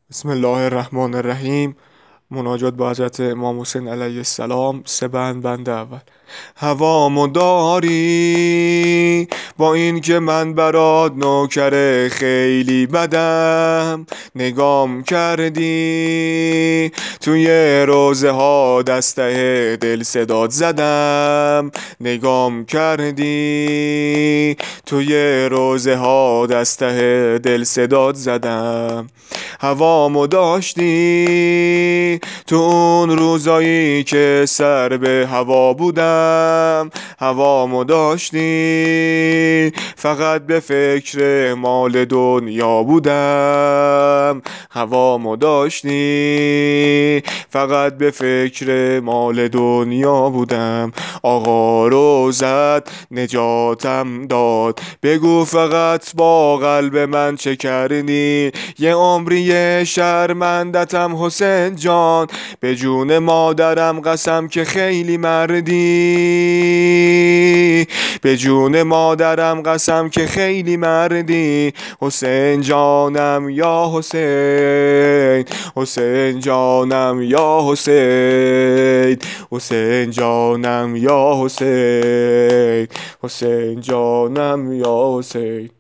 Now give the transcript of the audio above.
بسم الله الرحمن الرحیم. مناجات با حضرت امام حسین علیه السلام. سه بند اول. هوامو داری با این که من برات نوکر خیلی بدم، نگام کردی توی روزه ها دسته دل صدات زدم، نگام کردی توی روزه ها دسته دل صدات زدم. هوامو داشتی تو اون روزایی که سر به هوا بودم، هوامو داشتی فقط به فکر مال دنیا بودم، هوامو داشتی فقط به فکر مال دنیا بودم. آقا رو زد نجاتم داد، بگو فقط با قلب من چه کردی. یه عمری شرمندتم حسین جان، به جون مادرم قسم که خیلی مردی، به جون مادرم قسم که خیلی مردی. حسین جانم یا حسین، حسین جانم یا حسین، حسین جانم یا حسین، حسین جانم یا حسین.